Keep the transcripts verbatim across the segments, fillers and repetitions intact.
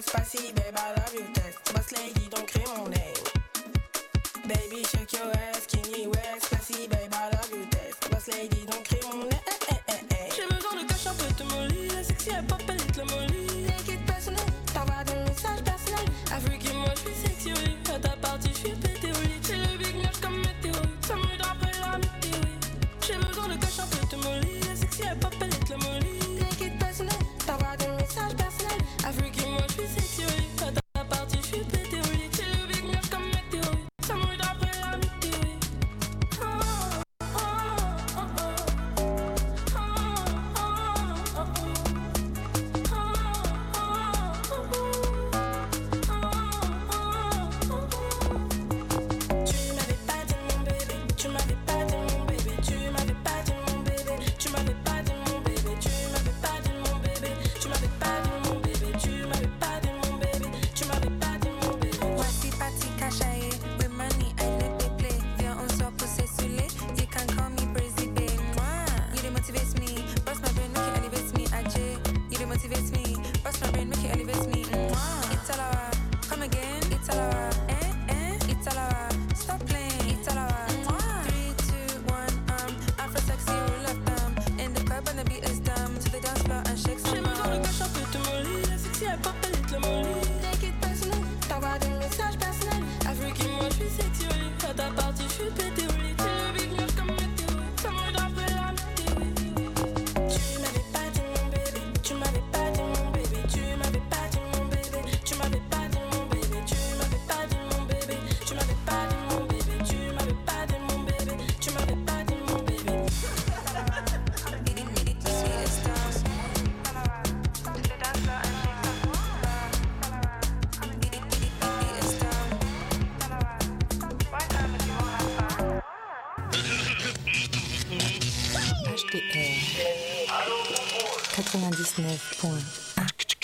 Spicy, babe, I love you test. Boss lady, don't crie mon name. Baby, shake your ass, skinny waist. Spicy, babe, I love you test. Boss lady, don't crie mon name. J'ai besoin de cash un peu de molly. La sexy, elle pop, elle est le molly. Take it personal, t'envoies des messages personnels. Afrique, moi, je suis sexy, oui. À ta partie, je suis pété, oui. J'ai le big nuage comme météo. Ça me minutes après la météo, oui. J'ai besoin de cash un peu de molly. La sexy, elle pop, elle est le molly. Take it personal, t'envoies des messages personnels. Afrique, moi, je suis sexy, oui. À ta partie, je suis pété, oui. J'ai le big nuage comme météo. Ça me minutes après la météo, oui. Oh, oh, oh, oh, oh. quatre-vingt-dix-neuf point un.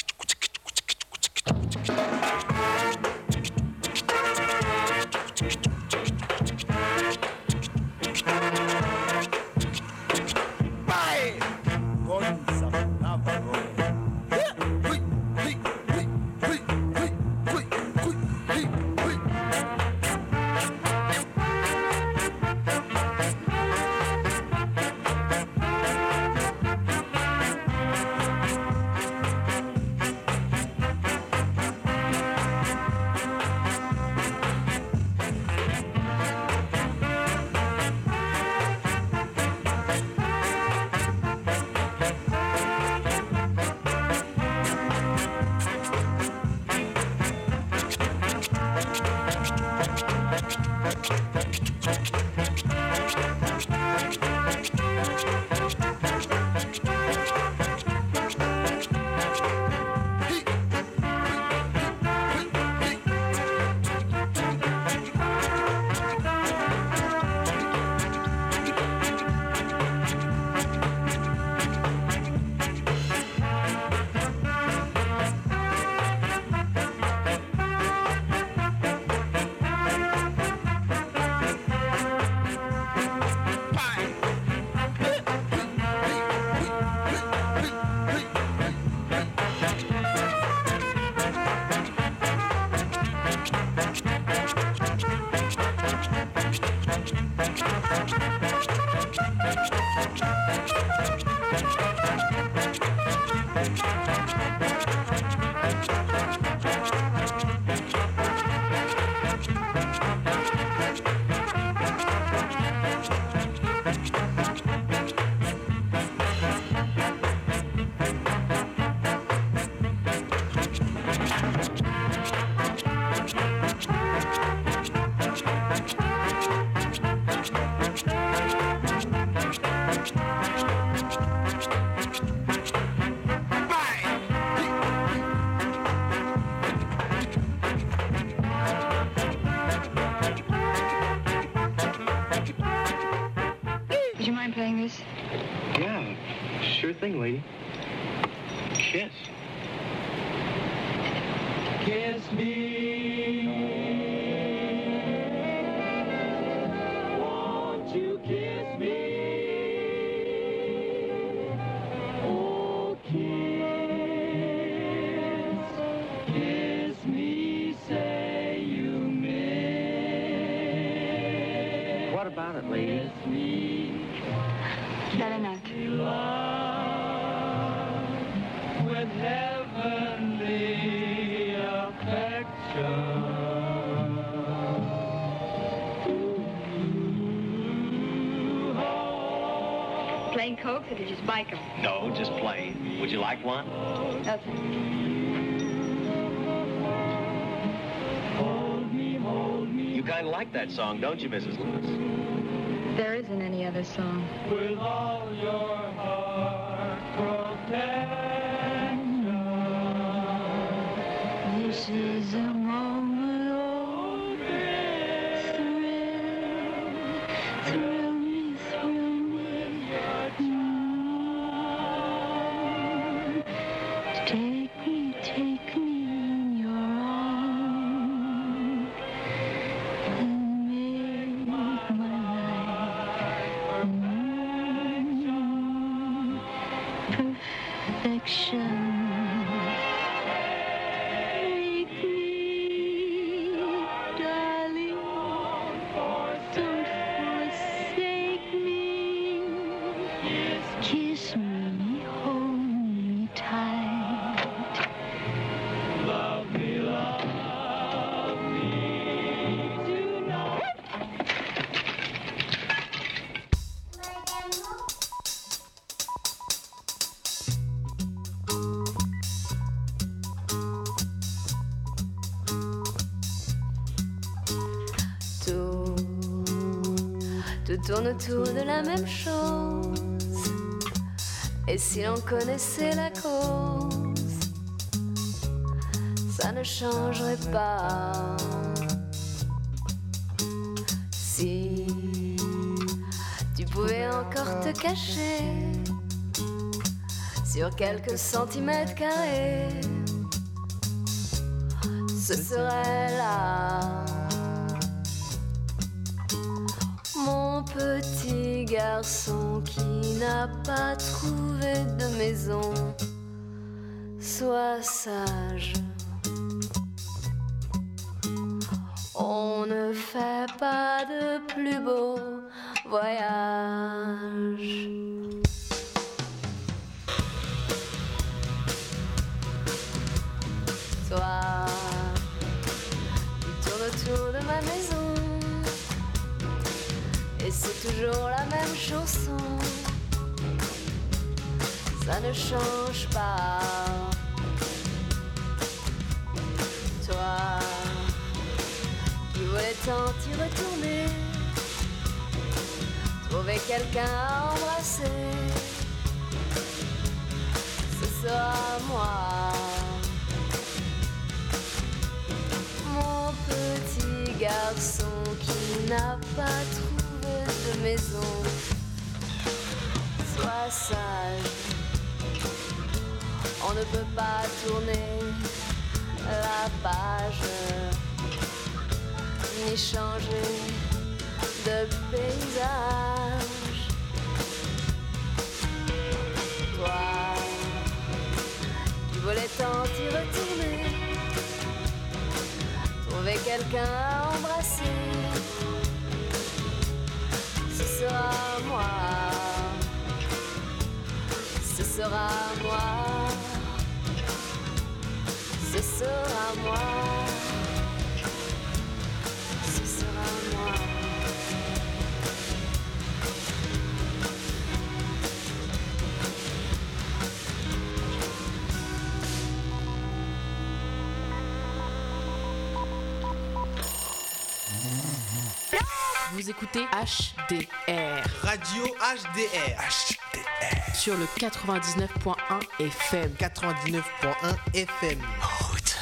Sure thing, lady. Kiss. Kiss me. Won't you kiss me? Oh, kiss. Kiss. about it, lady. Belle note. With heavenly affection. Plain Cokes or did you spike them? No, just plain. Would you like one? No, thanks. You kind of like that song, don't you, Missus Lewis? There isn't any other song. With all your heart protection. This is a moment of thrill. Thrill me, thrill me. Mm. Take me, take me in your arms. And make my life mm, perfection. Take me, darling. Don't forsake me. Kiss me, hold me tight. Love me, love me tonight. Tout, tout tourne autour de la même chose. Et si l'on connaissait la cause, ça ne changerait pas. Si tu pouvais encore te cacher sur quelques centimètres carrés, ce serait là. Mon petit garçon qui n'a pas trouvé de maison, sois sage. On ne fait pas de plus beau voyage. Toi, tu tournes autour de ma maison. Et c'est toujours la même chanson. Ça ne change pas. Toi qui voulais tant y retourner, trouver quelqu'un à embrasser, ce sera moi. Mon petit garçon qui n'a pas trouvé de maison, sois sage. On ne peut pas tourner la page, ni changer de paysage. Toi qui voulais tant y retourner, trouver quelqu'un à embrasser, ce sera moi. Ce sera moi. Ce sera moi. Ce sera moi. Vous écoutez H D R. Radio H D R. H D R. Sur le quatre-vingt-dix-neuf point un F M. quatre-vingt-dix-neuf point un F M. Route.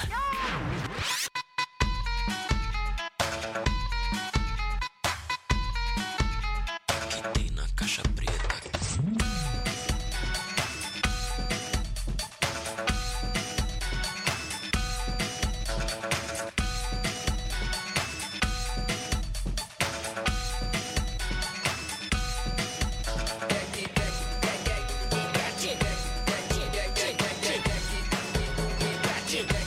Yeah.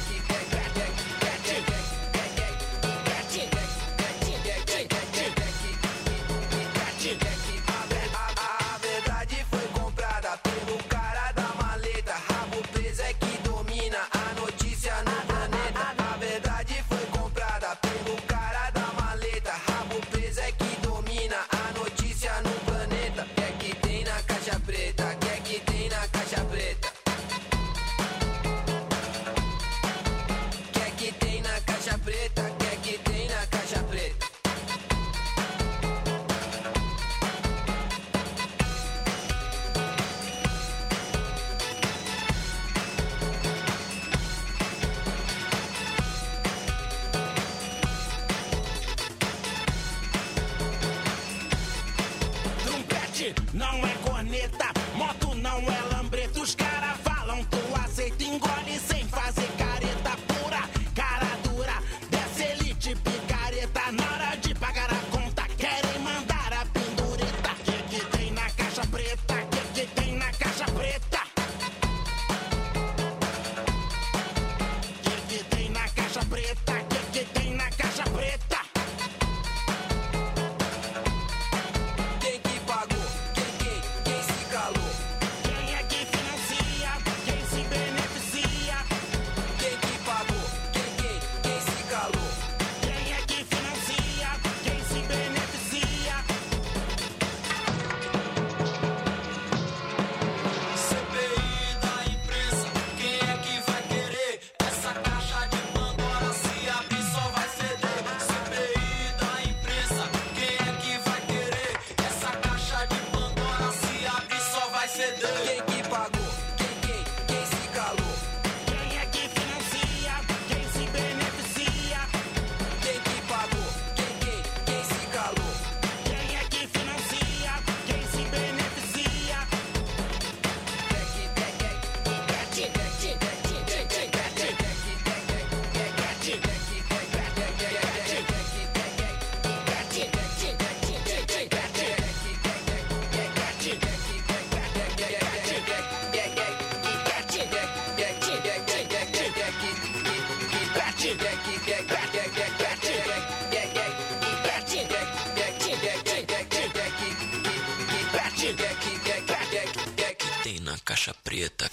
حياتك.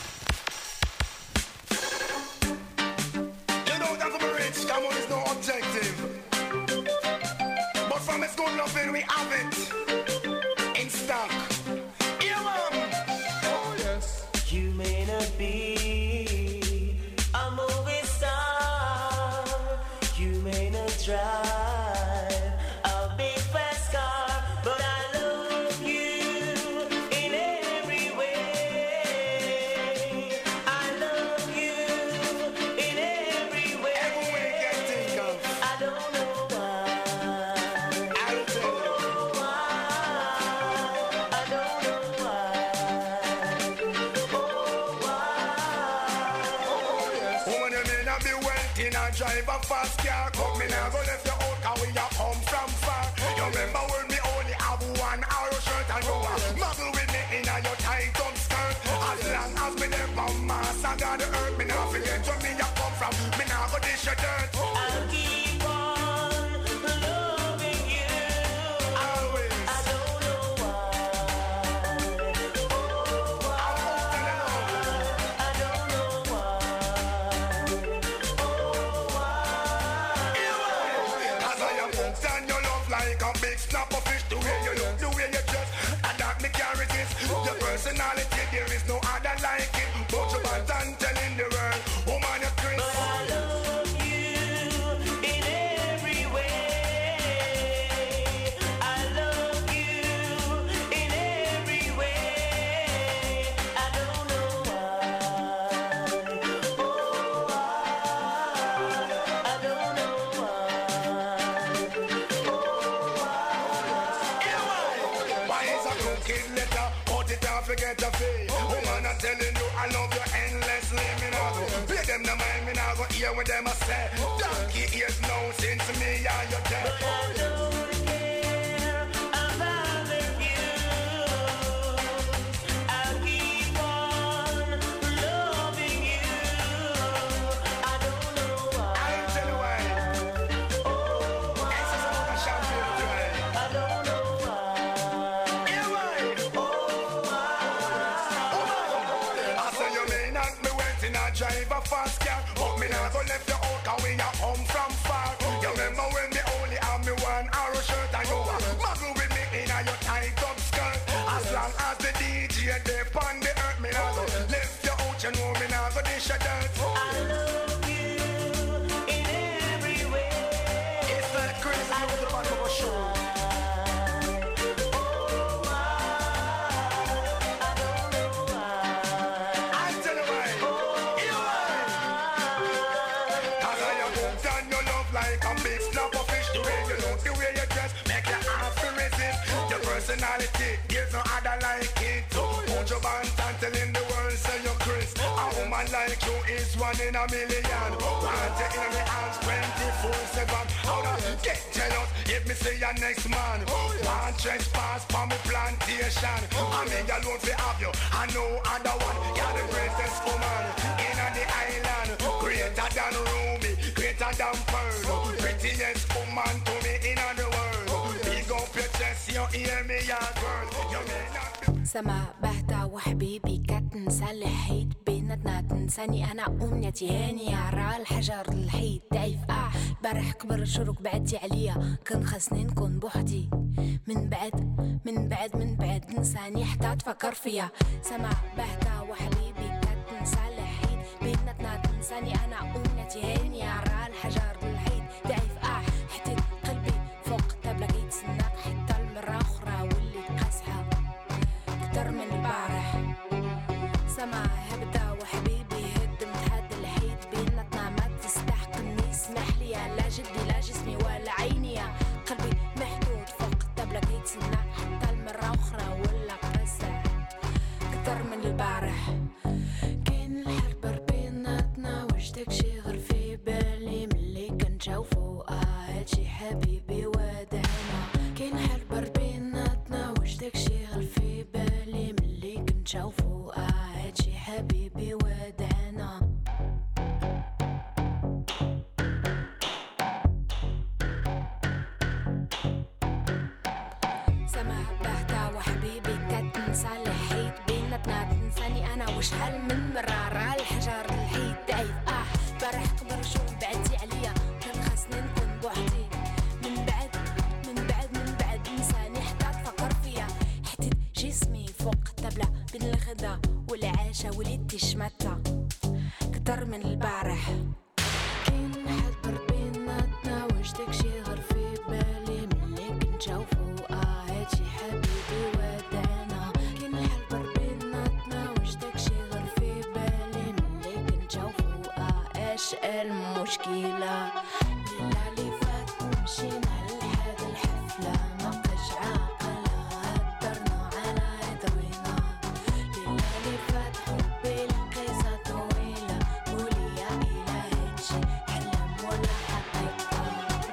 You know that I'm rich, that money is no objective. But from its good loving we have it in stock. Yeah, man. Oh yes. You may not be a movie star. You may not drive a big fast car, but I love you in every way. I love you in every way. Every way you can think of. I don't know why. I'll tell you. Oh, why? I don't know why. Oh, why? Woman, you may not be wealthy, not drive a fast car. Come me now, go left your old car where you come from far. You remember when me only have one arrow shirt and you a muggle with me in a your tight up skirt. As long as me never mass, I got the earth. Me now forget where me you come from. Me now go dish your dirt. I'll keep on loving you. Always. I don't know why. Oh, why? I don't know why. Oh, why? As I am hooked on your love like a big snap of fish. The way you look, the way you dress, and that me can't resist. Your personality, there is no other like it. But you bad and telling the world, woman, you're Chris. But I love you in every way. I love you in every way. I don't know why. Oh, why? I don't know why. Why is a crooked letter? Cut it off, forget the fee. Woman, I'm telling you, I love you endlessly. Me now go play them the mind, me now go hear what them a say. Donkey ears now since me and your dead. But I don't care about you. I'll keep on loving you. I don't know why. I'll tell you why. Oh, why? This is a champion today. I don't know why. Yeah, why? Oh, why? I say you may not be waiting a drive a fast car, but me now go left your old car when you come from far. You remember when me only have me one arrow shirt and you a muggle with me in a your tight up skirt. As long as the D J dey on the earth, me now go left your out, you know me now go dish your dirt. I love you in every way. It's like crazy on the back of a show. Oh, why? I don't know why. I'll tell you why. Yeah, why? Cause I am hooked on your love like a big snap of fish. The way you look, the way you dress, make you have to resist. Your personality, there's no other like it. Put your band and telling the world, say you're Chris. A woman like you is one in a million. Want you in my arms twenty-four seven. How to get jealous if me say your next man. Want trespass for me plantation. I mean alone fi have you, I know other one. You're the greatest woman in the island. Greater than Ruby, greater than Pearl. Prettiest woman to me in the world. Big up your chest, you hear me, your girl. You may not be سما بهتا وحبيبي كتنسى الحيط بيناتنا تنساني انا امنيتي هاني على الحجر الحيط تعيف اه برح كبر شروق بعدتي عليا كان خاصني نكون بوحدي من بعد من بعد من بعد نساني حتى تفكر فيا سما بهتا وحبيبي كتنسى الحيط بيناتنا تنساني انا امنيتي هاني على الحجر الحيط تعيف اه حتى قلبي فوق الطابلة كيتسناك حتى المرة اخرى واللي تقاسحة أكتر من البارح سما هبدا وحبيبي هدمت هاد الحيط بيناتنا ما تستحقني اسمح لي لا جدي لا جسمي ولا عيني قلبي محدود فوق الطابلة كيتسنى حتى المرة أخرى ولا قاسح أكتر من البارح كاين الحرب بيناتنا واش داكشي غير في بالي ملي كنشوفو اه هادشي حبيبي ودعنا كاين حرب بيناتنا واش داكشي غير في بالي ملي كنشوفو اه هادشي حبيبي ودعنا سما بهتا وحبيبي كتنسى الحيط بيناتنا تنساني انا واش أكتر من البارح. كاين حد بيناتنا واش داكشي غير في بالي ملي كنشوفو آه هادشي حبيبي ودعنا. كاين حد بيناتنا واش داكشي غير في بالي ملي كنشوفو آه اش المشكلة. ليلة اللي فات مشينا لهاد الحفلة مبقاش عاقلة هدرنا على هدوينا. ليلة اللي فات حبي القصة طويلة قولي يا إله هادشي حلم ولا حقيقة.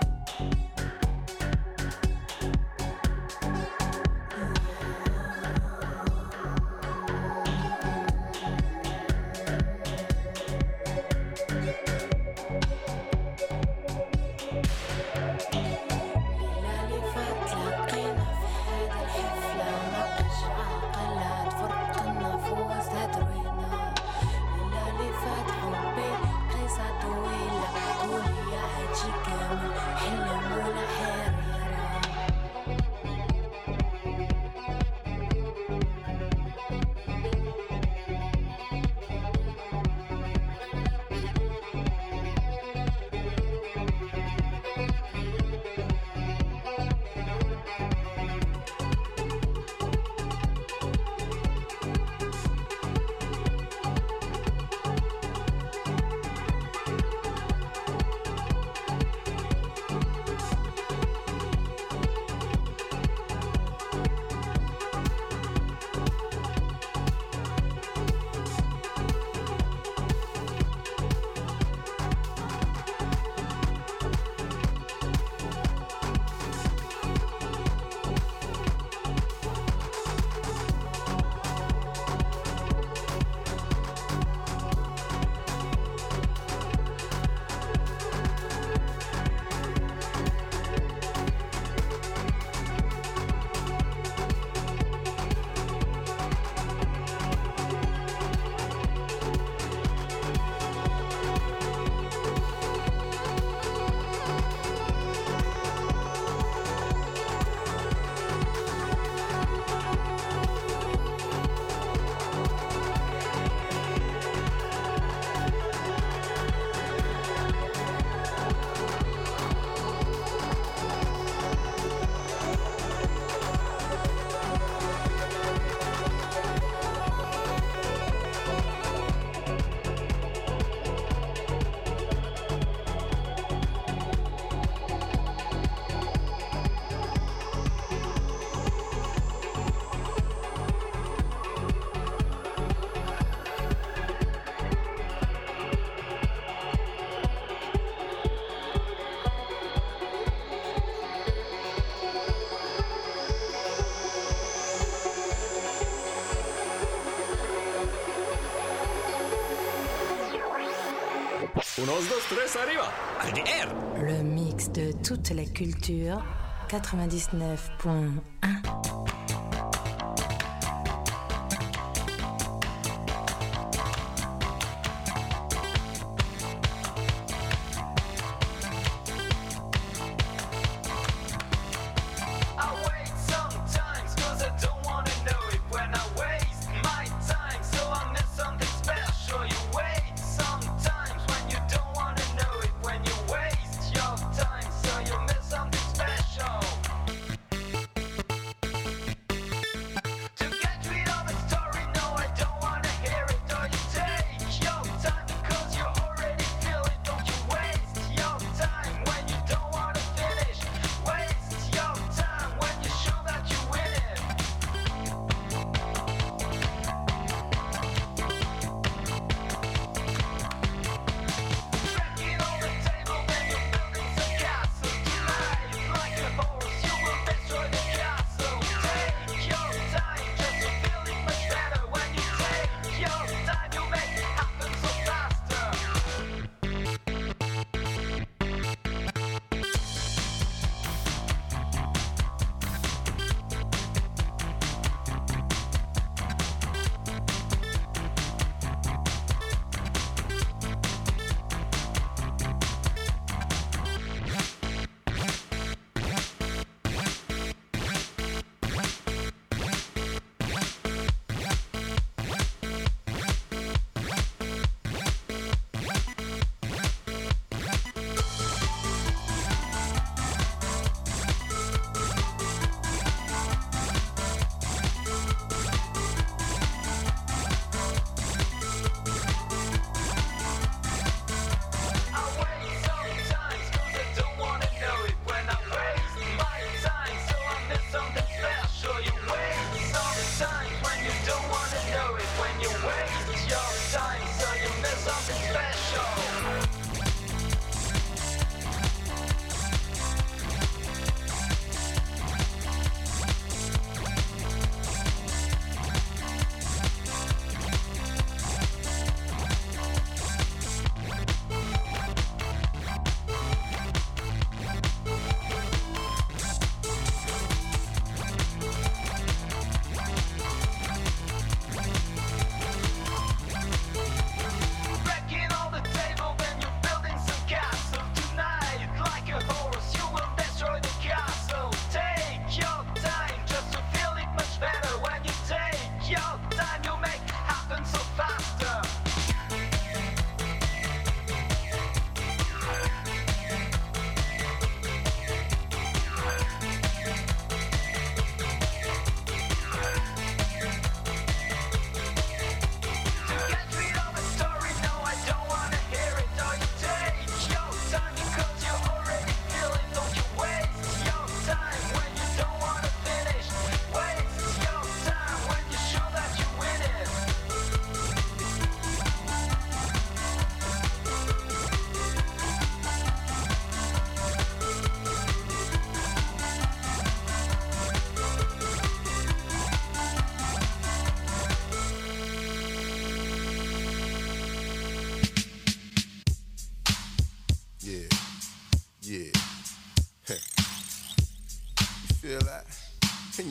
Unos, dos, tres, arriba. H D R. Le mix de toute la culture, quatre-vingt-dix-neuf point un.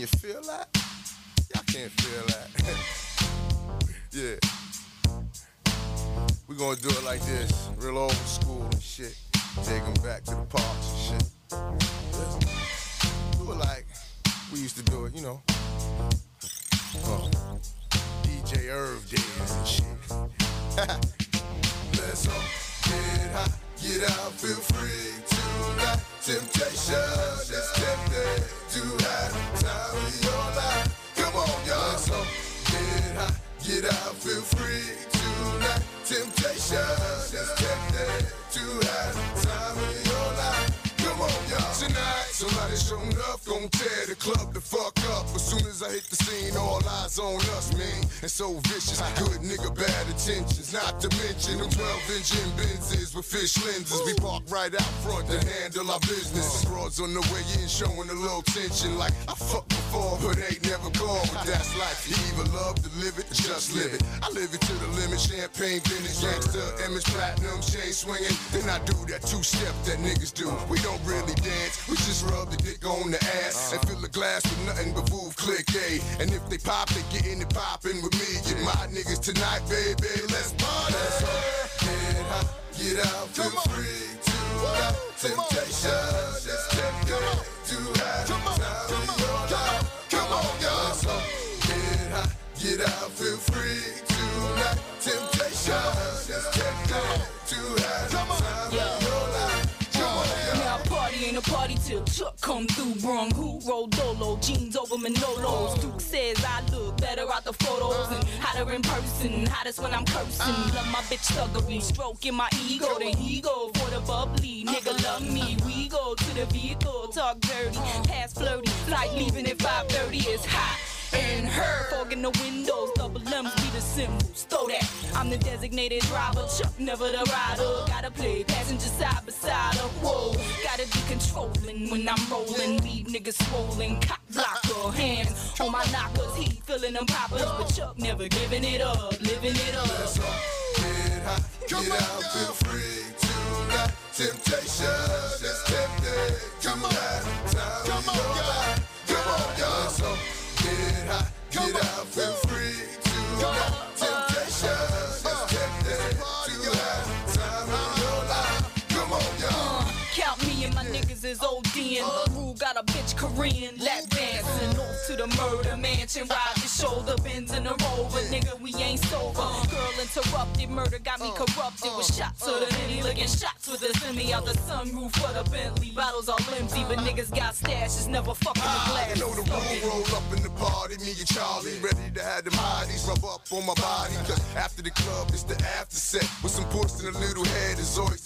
you feel that? Y'all can't feel that. Yeah. We gonna do it like this, real old school and shit. Take them back to the parks and shit. Let's do it like we used to do it, you know. Uh, D J Irv days and shit. Let's all get high, get out, feel free tonight. Temptation is tempted to have the time of your life. Come on, y'all. Let's all get high, get out, feel free tonight. Temptation is tempted to have the time of your life. Come on, y'all. Tonight, somebody showing up, gon' tear the club the fuck up. As soon as I hit the scene, all eyes on us, man. And so vicious, good nigga, bad intentions. Not to mention them twelve engine Benzes with fish lenses. We park right out front to handle our business. Broads on the way in, showing a little tension. Like, I fucked before, but ain't never gone. But that's life. You either love to live it, or just live it. I live it to the limit. Champagne, vintage, gangster, image, platinum, chain swinging. Then I do that two-step that niggas do. We don't really dance, we just rub the dick on the ass and fill the glass with nothing but Vouv Click A. And if they pop, they getting it poppin' with me. Get my niggas tonight, baby, let's party. Let's get high, get out, feel free tonight. Temptation is tempted to have time of your life. Come on, y'all. Let's get high, get out, feel free tonight. Temptation is tempted to have time of your life. Now party ain't a party till Chuck come through. Brung who roll dolo, jeans over Manolos. Duke says I look better out the photos and hotter in person. Hottest when I'm cursing. Love my bitch thuggery, stroking my ego. Then he go for the bubbly, nigga love me. We go to the vehicle, talk dirty, pass flirty. Like leaving at five thirty is hot. And her fogging the windows, double M's be the symbols. Throw that, I'm the designated driver, Chuck never the rider. Gotta play passenger side by side. Whoa, gotta be controlling when I'm rolling. Leave niggas swollen, cock blocker, hands on my knockers. He feeling them poppers, but Chuck never giving it up, living it up. Let's all get high, get out, feel free tonight. Temptation is tempted to have time of your life. Come on, y'all. Let's all get high, get out, feel free tonight. Temptation is tempted to have time of your life. Come on, y'all. Count me and my niggas is ODing. Rue got a bitch Korean lap dancing. Off to the murder mansion, ride the shoulder, bends in the rover. Nigga, we ain't sober. Girl interrupted, murder got me corrupted with shots of the Henny. Looking shots with the semi out the sunroof for the Bentley. Bottles all empty, but niggas got stashes, never fucking the glass. You know the room roll up in the party, me and Charlie ready to have them hotties rub up on my body. Cause after the club, it's the after set with some puss and a little head is always